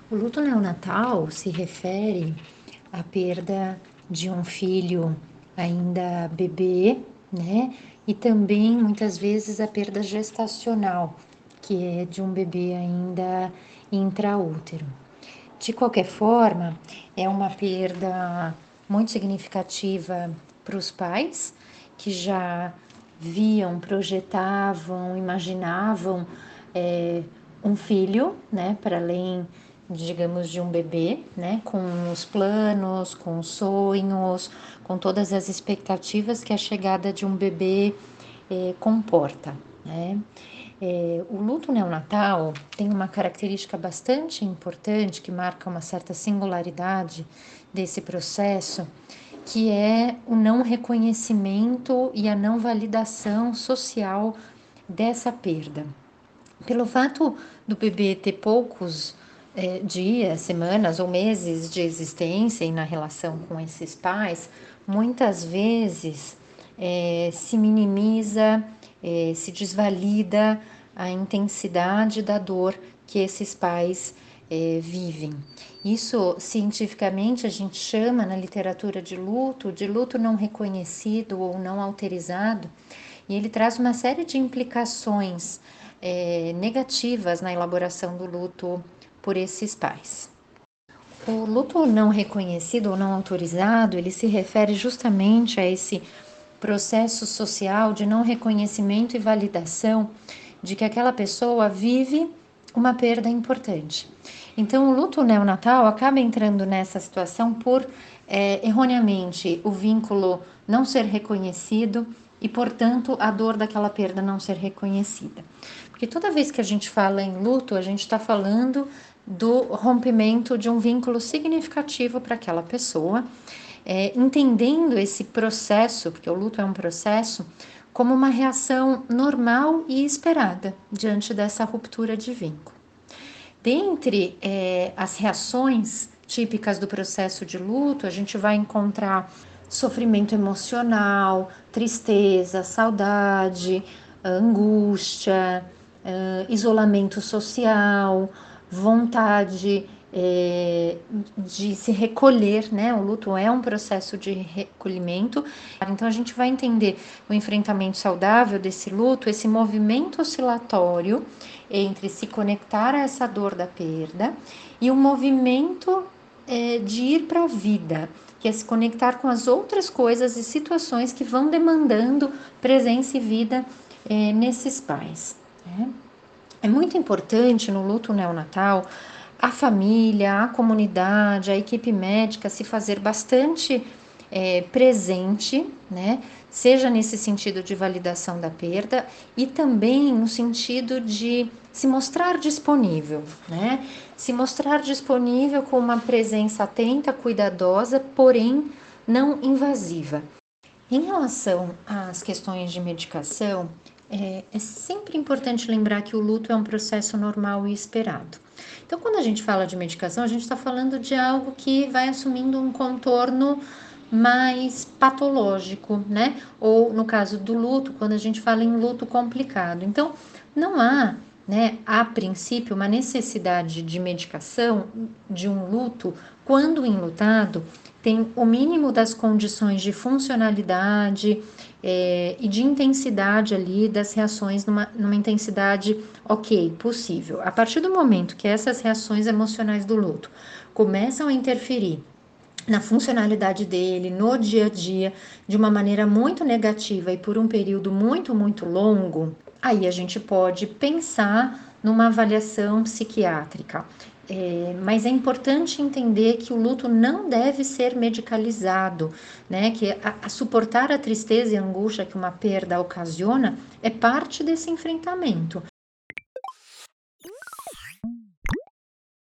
O luto neonatal se refere à perda de um filho ainda bebê, né? E também muitas vezes a perda gestacional, que é de um bebê ainda intraútero. De qualquer forma, é uma perda muito significativa para os pais que já viam, projetavam, imaginavam um filho, né, para além, digamos, de um bebê, né, com os planos, com os sonhos, com todas as expectativas que a chegada de um bebê comporta, né? O luto neonatal tem uma característica bastante importante que marca uma certa singularidade desse processo, que é o não reconhecimento e a não validação social dessa perda. Pelo fato do bebê ter poucos dias, semanas ou meses de existência e na relação com esses pais, muitas vezes se minimiza, se desvalida a intensidade da dor que esses pais vivem. Isso, cientificamente, a gente chama na literatura de luto não reconhecido ou não autorizado, e ele traz uma série de implicações negativas na elaboração do luto por esses pais. O luto não reconhecido ou não autorizado, ele se refere justamente a esse processo social de não reconhecimento e validação de que aquela pessoa vive uma perda importante. Então, o luto neonatal acaba entrando nessa situação por, erroneamente, o vínculo não ser reconhecido e, portanto, a dor daquela perda não ser reconhecida. Porque toda vez que a gente fala em luto, a gente está falando do rompimento de um vínculo significativo para aquela pessoa, entendendo esse processo, porque o luto é um processo, como uma reação normal e esperada diante dessa ruptura de vínculo. Dentre as reações típicas do processo de luto, a gente vai encontrar sofrimento emocional, tristeza, saudade, angústia, isolamento social, vontade de se recolher, né? O luto é um processo de recolhimento. Então a gente vai entender o enfrentamento saudável desse luto, esse movimento oscilatório entre se conectar a essa dor da perda e o movimento de ir para a vida, que é se conectar com as outras coisas e situações que vão demandando presença e vida nesses pais, né? É muito importante no luto neonatal a família, a comunidade, a equipe médica se fazer bastante presente, né? Seja nesse sentido de validação da perda e também no sentido de se mostrar disponível, né? Se mostrar disponível com uma presença atenta, cuidadosa, porém não invasiva. Em relação às questões de medicação, é sempre importante lembrar que o luto é um processo normal e esperado. Então, quando a gente fala de medicação, a gente está falando de algo que vai assumindo um contorno mais patológico, né? Ou no caso do luto, quando a gente fala em luto complicado. Então, não há, né, a princípio, uma necessidade de medicação de um luto quando enlutado tem o mínimo das condições de funcionalidade e de intensidade ali das reações numa intensidade ok, possível. A partir do momento que essas reações emocionais do luto começam a interferir na funcionalidade dele, no dia a dia, de uma maneira muito negativa e por um período muito, muito longo, aí a gente pode pensar numa avaliação psiquiátrica. Mas é importante entender que o luto não deve ser medicalizado, né? Que a suportar a tristeza e a angústia que uma perda ocasiona é parte desse enfrentamento.